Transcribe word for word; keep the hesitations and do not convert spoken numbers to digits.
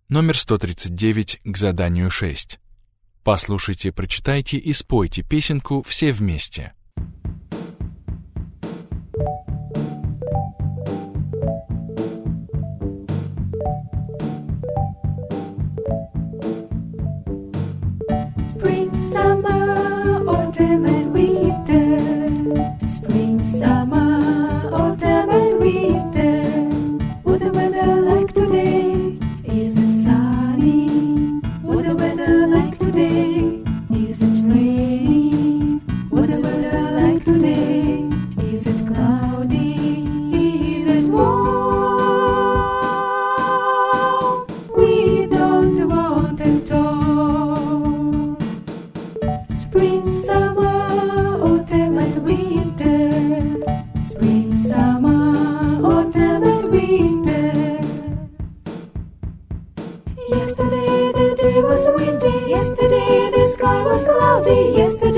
Номер сто тридцать девять к заданию шесть. Послушайте, прочитайте и спойте песенку все вместе. Spring, summer, autumn and winter. Spring, summer, autumn and winter. What the weather like today? Is it sunny? What the weather like today? Is it rainy? What the weather like today? Is it cloudy? Is it warm? We don't want a storm. Spring, summer, autumn and winter. Spring, summer, autumn and winter. Yesterday the day was windy. Yesterday the sky was cloudy. Yesterday